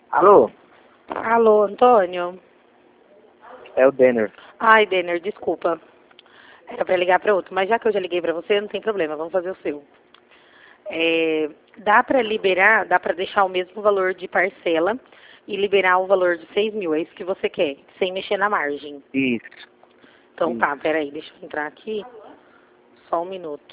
Alô? Alô, Antônio? É o Denner. Ai, Denner, desculpa. Era pra ligar pra outro, mas já que eu já liguei pra você, não tem problema, vamos fazer o seu. Dá pra liberar, dá pra deixar o mesmo valor de parcela e liberar o valor de 6 mil, é isso que você quer, sem mexer na margem. Isso. Então tá, peraí, deixa eu entrar aqui. Só um minuto.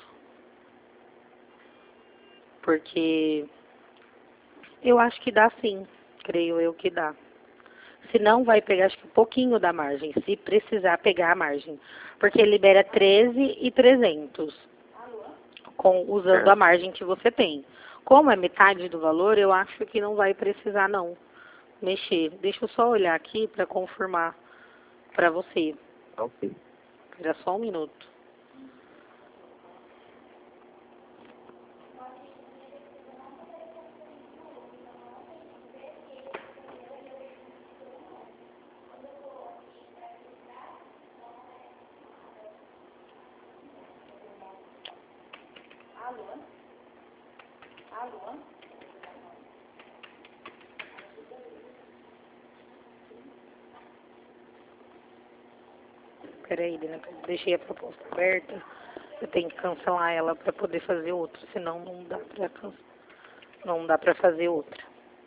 Porque eu acho que dá sim, creio eu que dá. Se não, vai pegar acho que um pouquinho da margem, se precisar pegar a margem. Porque libera 13.300, usando a margem que você tem. Como é metade do valor, eu acho que não vai precisar não mexer. Deixa eu só olhar aqui para confirmar para você. Ok. Espera só um minuto. Peraí, Dina, deixei a proposta aberta. Eu tenho que cancelar ela para poder fazer outra, senão não dá para fazer outra.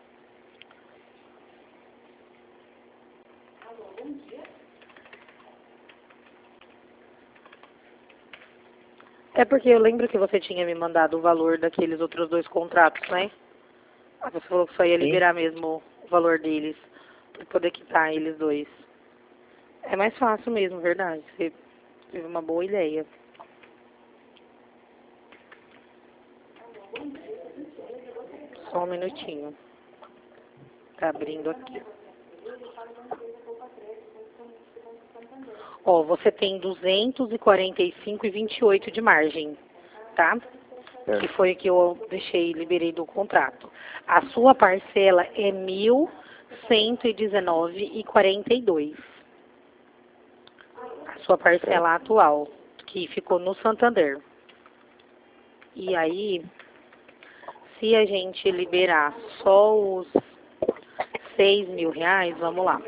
É porque eu lembro que você tinha me mandado o valor daqueles outros dois contratos, né? Você falou que só ia Sim. liberar mesmo o valor deles, para poder quitar eles dois. É mais fácil mesmo, verdade. Você teve uma boa ideia. Só um minutinho. Tá abrindo aqui. Ó, você tem 245,28 de margem, tá? Que foi o que eu liberei do contrato. A sua parcela é 1.119,42. A sua parcela atual, que ficou no Santander. E aí, se a gente liberar só os 6 mil reais, vamos lá.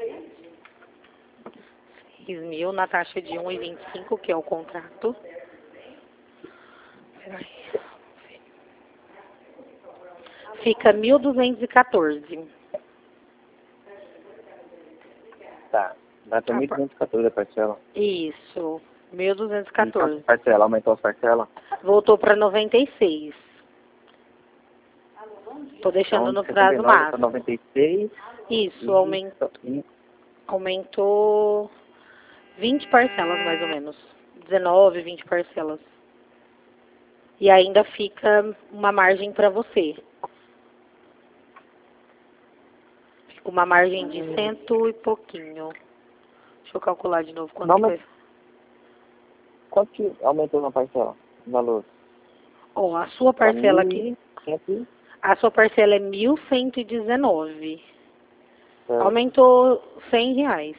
6 mil na taxa de 1,25, que é o contrato. Peraí. Fica 1.214. Tá. Vai pra 1.214 a parcela. Isso, E 1.214. a parcela, aumentou as parcelas? Voltou para 96. Tô deixando Então, no de prazo 79 para máximo. 96. Isso, E... aumentou 20 parcelas mais ou menos. 19, 20 parcelas. E ainda fica uma margem para você. Fica uma margem de cento e pouquinho. Deixa eu calcular de novo quanto Não, que mas foi. quanto que aumentou na parcela? O valor? Ó, a sua Pra parcela aqui, 1.100. a sua parcela é 1.119. Certo. Aumentou 100 reais.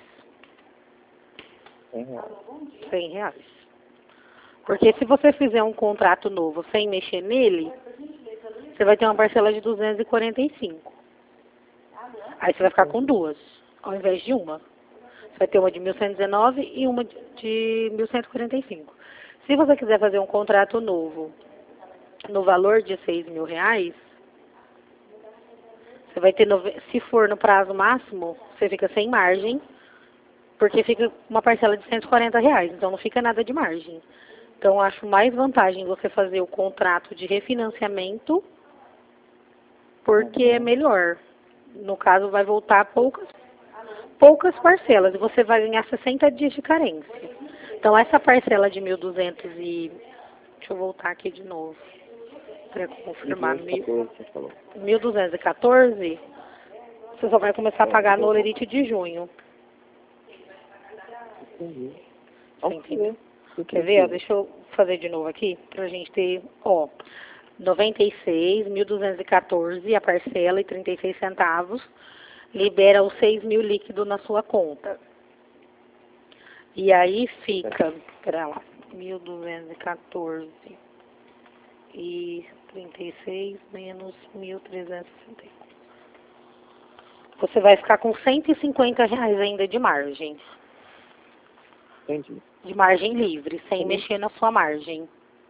100 reais. 100 reais. Porque se você fizer um contrato novo sem mexer nele, você vai ter uma parcela de 245. Aí você vai ficar com duas, ao invés de uma. Você vai ter uma de 1.119 e uma de 1.145. Se você quiser fazer um contrato novo no valor de 6 mil reais, você vai ter, se for no prazo máximo, você fica sem margem, porque fica uma parcela de 140 reais, então não fica nada de margem. Então, acho mais vantagem você fazer o contrato de refinanciamento, porque é melhor. No caso, vai voltar poucas parcelas e você vai ganhar 60 dias de carência. Então, essa parcela de 1.200 e... Deixa eu voltar aqui de novo para confirmar. 1.214, você só vai começar a pagar no holerite de junho. Entendi. Você entendeu? Quer ver? Ó, deixa eu fazer de novo aqui, pra gente ter, ó, 96, 1.214 a parcela e 36 centavos, libera os 6 mil líquido na sua conta. E aí fica, pera lá, 1.214 e 36 menos 1.360. Você vai ficar com R$ 150 ainda de margem. Entendi. De margem livre, sem Uhum. mexer na sua margem.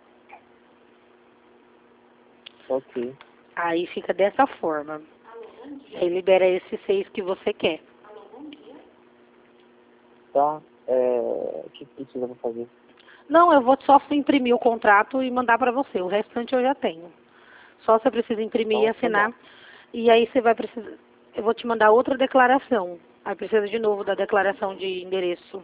Ok. Aí fica dessa forma. Aí libera esses 6 que você quer. Tá. O que precisa pra fazer? Não, eu vou só imprimir o contrato e mandar para você. O restante eu já tenho. Só você precisa imprimir e Então, tá assinar. bom. E aí você vai precisar... Eu vou te mandar outra declaração. Aí precisa de novo da declaração de endereço.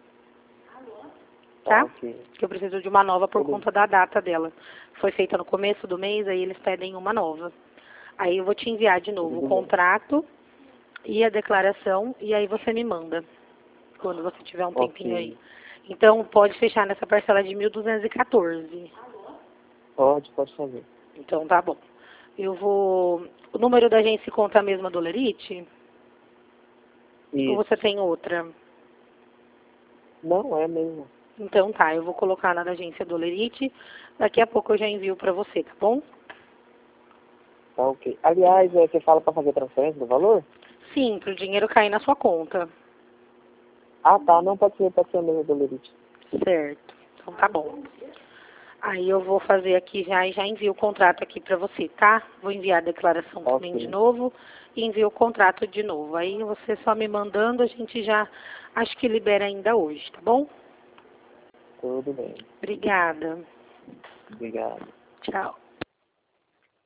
Tá? Ok. Que eu preciso de uma nova por Beleza. conta da data dela. Foi feita no começo do mês, aí eles pedem uma nova. Aí eu vou te enviar de novo o Tudo bem. contrato e a declaração, e aí você me manda, quando você tiver um tempinho aí. Ok. Então, pode fechar nessa parcela de 1.214. Pode fazer. Então, tá bom. Eu vou... O número da agência conta a mesma do Lerite? Ou Isso. você tem outra? Não, é mesmo. Então tá, eu vou colocar na da agência do Lerite. Daqui a pouco eu já envio pra você, tá bom? Tá ok. Aliás, você fala pra fazer transferência do valor? Sim, pro dinheiro cair na sua conta. Ah, tá. Não pode ser mesmo do Lerite. Certo. Então tá bom. Aí eu vou fazer aqui já e já envio o contrato aqui pra você, tá? Vou enviar a declaração também de Ok. novo e envio o contrato de novo. Aí você só me mandando, a gente já acho que libera ainda hoje, tá bom? Tudo bem. Obrigada. Obrigado. Tchau.